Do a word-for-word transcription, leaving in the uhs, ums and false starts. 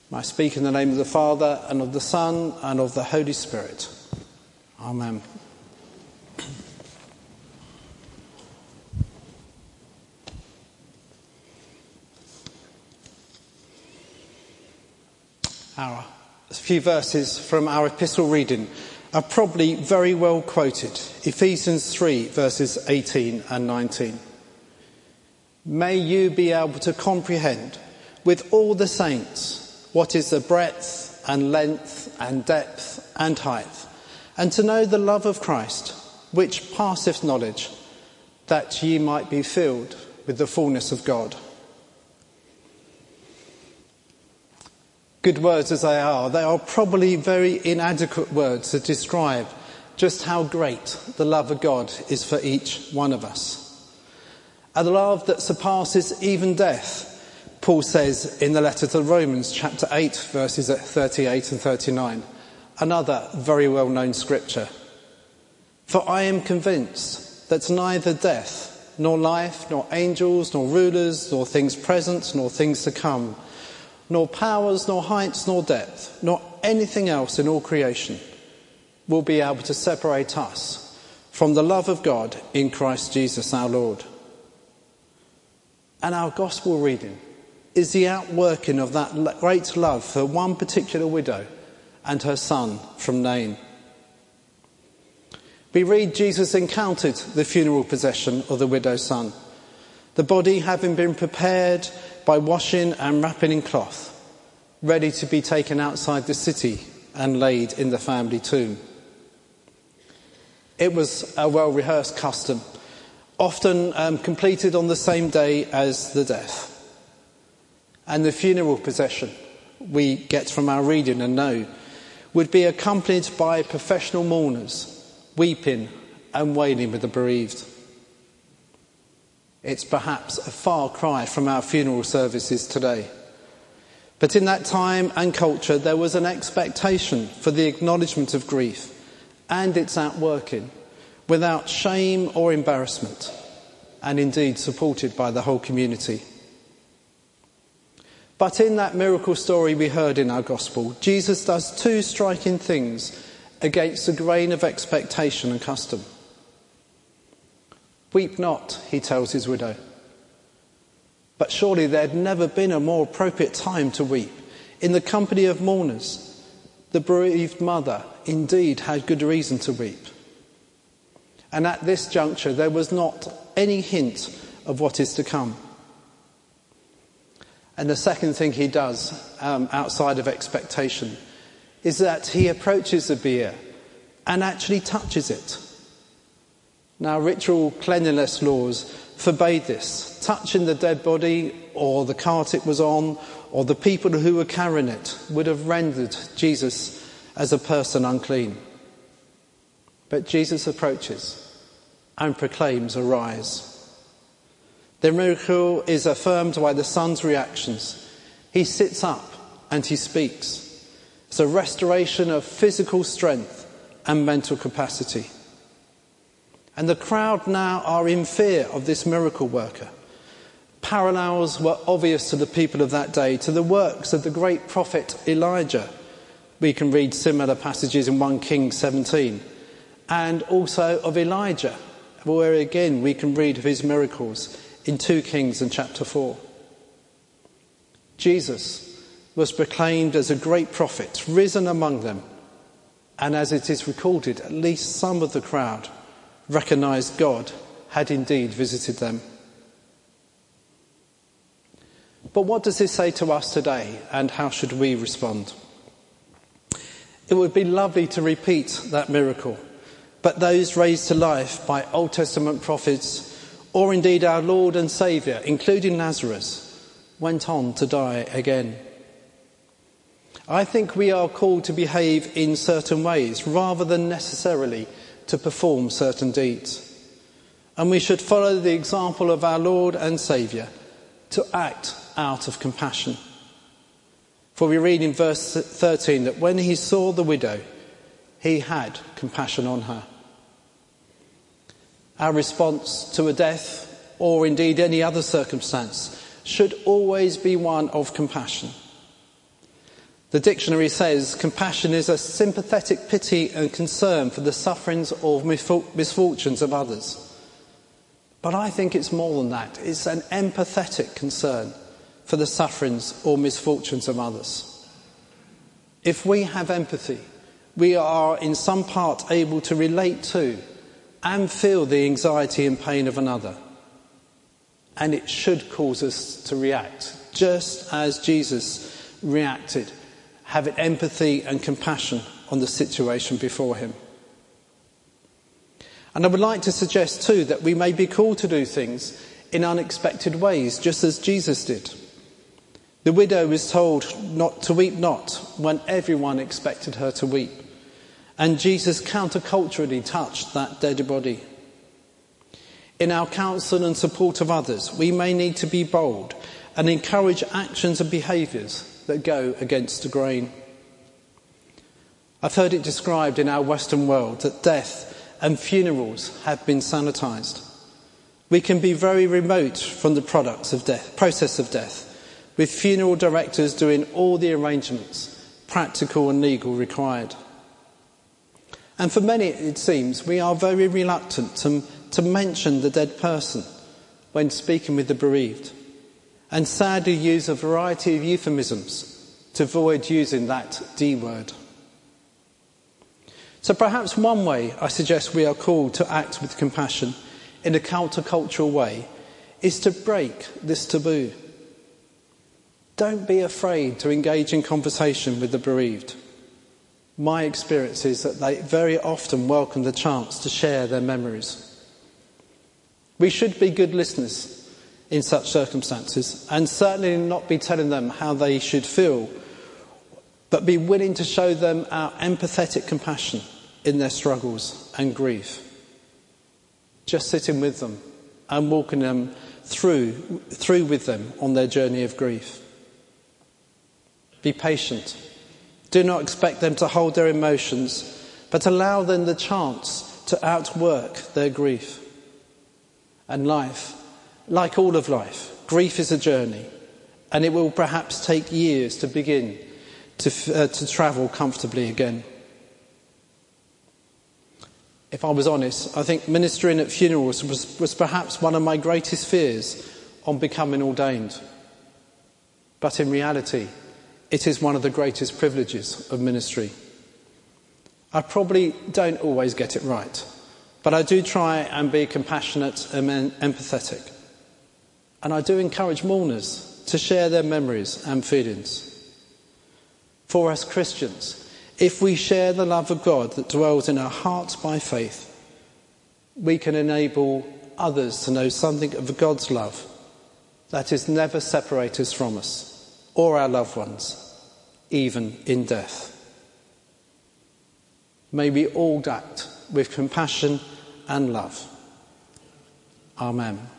I speak in the name of the Father, and of the Son, and of the Holy Spirit. Amen. Our, a few verses from our epistle reading are probably very well quoted. Ephesians three, verses eighteen and nineteen. May you be able to comprehend with all the saints what is the breadth and length and depth and height, and to know the love of Christ, which passeth knowledge, that ye might be filled with the fullness of God. Good words as they are, they are probably very inadequate words to describe just how great the love of God is for each one of us. A love that surpasses even death, Paul says in the letter to the Romans, chapter eight, verses thirty-eight and thirty-nine, another very well-known scripture. For I am convinced that neither death, nor life, nor angels, nor rulers, nor things present, nor things to come, nor powers, nor heights, nor depth, nor anything else in all creation will be able to separate us from the love of God in Christ Jesus our Lord. And our gospel reading is the outworking of that great love for one particular widow and her son from Nain. We read Jesus encountered the funeral procession of the widow's son, the body having been prepared by washing and wrapping in cloth, ready to be taken outside the city and laid in the family tomb. It was a well-rehearsed custom, often um, completed on the same day as the death. And the funeral procession, we get from our reading and know, would be accompanied by professional mourners, weeping and wailing with the bereaved. It's perhaps a far cry from our funeral services today. But in that time and culture, there was an expectation for the acknowledgement of grief and its outworking without shame or embarrassment, and indeed supported by the whole community. But in that miracle story we heard in our gospel, Jesus does two striking things against the grain of expectation and custom. Weep not, he tells his widow. But surely there had never been a more appropriate time to weep. In the company of mourners, the bereaved mother indeed had good reason to weep. And at this juncture there was not any hint of what is to come. And the second thing he does, um, outside of expectation, is that he approaches the bier and actually touches it. Now, ritual cleanliness laws forbade this. Touching the dead body or the cart it was on or the people who were carrying it would have rendered Jesus as a person unclean. But Jesus approaches and proclaims, "Arise." The miracle is affirmed by the son's reactions. He sits up and he speaks. It's a restoration of physical strength and mental capacity. And the crowd now are in fear of this miracle worker. Parallels were obvious to the people of that day, to the works of the great prophet Elijah. We can read similar passages in First Kings seventeen. And also of Elijah, where again we can read of his miracles in Second Kings and chapter four. Jesus was proclaimed as a great prophet, risen among them, and as it is recorded, at least some of the crowd recognised God had indeed visited them. But what does this say to us today, and how should we respond? It would be lovely to repeat that miracle, but those raised to life by Old Testament prophets, or indeed our Lord and Saviour, including Lazarus, went on to die again. I think we are called to behave in certain ways rather than necessarily to perform certain deeds. And we should follow the example of our Lord and Saviour to act out of compassion. For we read in verse thirteen that when he saw the widow, he had compassion on her. Our response to a death, or indeed any other circumstance, should always be one of compassion. The dictionary says compassion is a sympathetic pity and concern for the sufferings or misfortunes of others. But I think it's more than that. It's an empathetic concern for the sufferings or misfortunes of others. If we have empathy, we are in some part able to relate to and feel the anxiety and pain of another. And it should cause us to react, just as Jesus reacted, having empathy and compassion on the situation before him. And I would like to suggest too that we may be called to do things in unexpected ways, just as Jesus did. The widow was told not to weep not when everyone expected her to weep. And Jesus counterculturally touched that dead body. In our counsel and support of others, we may need to be bold and encourage actions and behaviours that go against the grain. I've heard it described in our Western world that death and funerals have been sanitised. We can be very remote from the products of death, process of death, with funeral directors doing all the arrangements, practical and legal, required. And for many, it seems, we are very reluctant to, to mention the dead person when speaking with the bereaved, and sadly use a variety of euphemisms to avoid using that D word. So perhaps one way I suggest we are called to act with compassion in a countercultural way is to break this taboo. Don't be afraid to engage in conversation with the bereaved. My experience is that they very often welcome the chance to share their memories. We should be good listeners in such circumstances and certainly not be telling them how they should feel, but be willing to show them our empathetic compassion in their struggles and grief. Just sitting with them and walking them through, through with them on their journey of grief. Be patient. Do not expect them to hold their emotions, but allow them the chance to outwork their grief. And life, like all of life, grief is a journey, and it will perhaps take years to begin to, uh, to travel comfortably again. If I was honest, I think ministering at funerals was, was perhaps one of my greatest fears on becoming ordained. But in reality, it is one of the greatest privileges of ministry. I probably don't always get it right, but I do try and be compassionate and empathetic. And I do encourage mourners to share their memories and feelings. For us Christians, if we share the love of God that dwells in our hearts by faith, we can enable others to know something of God's love that is never separate us from us or our loved ones, even in death. May we all act with compassion and love. Amen.